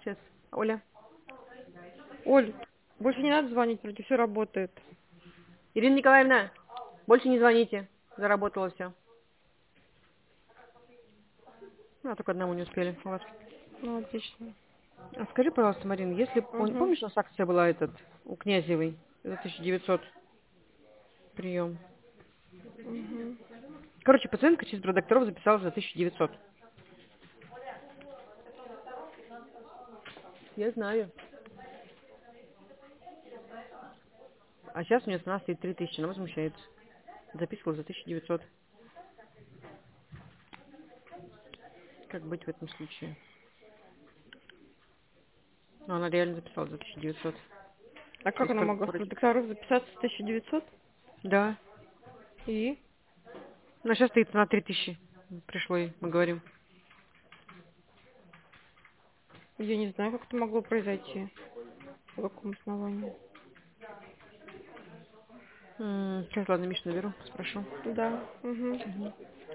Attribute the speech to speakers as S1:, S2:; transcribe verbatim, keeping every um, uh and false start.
S1: Сейчас. Оля.
S2: Оль, больше не надо звонить, вроде все работает.
S1: Ирина Николаевна, больше не звоните. Заработало все. Ну, а только одному не успели. У вас.
S2: Ну, отлично.
S1: А скажи, пожалуйста, Марин, если пом-
S2: Угу.
S1: помнишь, у нас акция была этот у Князевой за тысяча девятьсот прием.
S2: Угу.
S1: Короче, пациентка через продокторов записалась за тысяча девятьсот. Я знаю. А сейчас у нее цена стоит три тысячи, она возмущается. Записывалась за тысяча девятьсот. Как быть в этом случае? Ну, она реально записалась за тысяча девятьсот.
S2: А
S1: И
S2: как она
S1: сколько
S2: могла с
S1: вроде?
S2: продукторов записаться с тысяча девятьсот?
S1: Да.
S2: И?
S1: Ну, сейчас стоит цена три тысячи. Пришло ей, мы говорим.
S2: Я не знаю, как это могло произойти. По какому основанию.
S1: М, Сейчас, ладно, Мишу наберу, спрошу.
S2: Да. Угу.